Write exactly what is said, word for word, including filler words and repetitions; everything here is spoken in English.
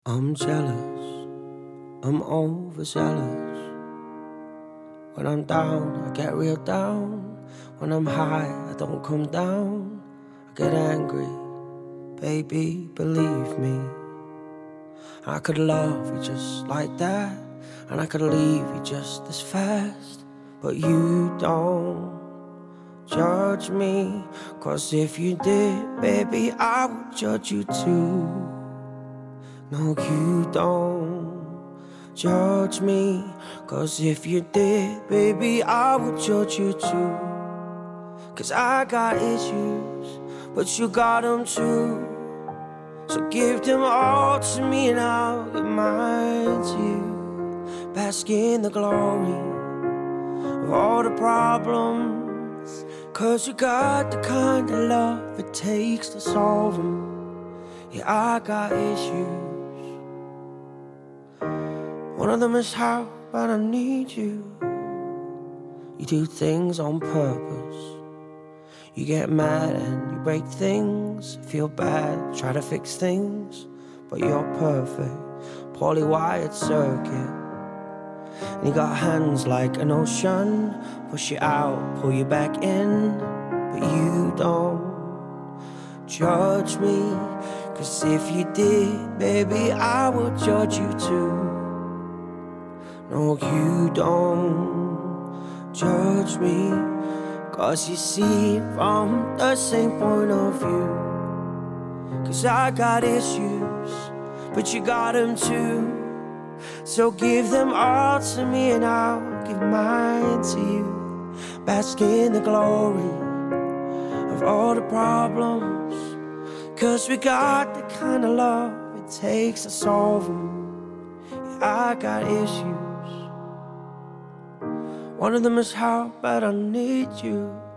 I'm jealous, I'm overzealous. When I'm down, I get real down. When I'm high, I don't come down. I get angry, baby, believe me. I could love you just like that, and I could leave you just as fast. But you don't judge me, 'cause if you did, baby, I would judge you too. No, you don't judge me, 'cause if you did, baby, I would judge you too. 'Cause I got issues, but you got them too. So give them all to me and I'll give mine to you. Bask in the glory of all the problems, 'cause you got the kind of love it takes to solve them. Yeah, I got issues. One of them is how bad I need you. You do things on purpose. You get mad and you break things. Feel bad, try to fix things, but you're perfect. Poorly wired circuit. And you got hands like an ocean. Push you out, pull you back in. But you don't judge me, 'cause if you did, baby, I would judge you too. No, you don't judge me, 'cause you see from the same point of view. 'Cause I got issues, but you got them too. So give them all to me and I'll give mine to you. Bask in the glory of all the problems, 'cause we got the kind of love it takes to solve them. Yeah, I got issues. One of them is how bad I need you.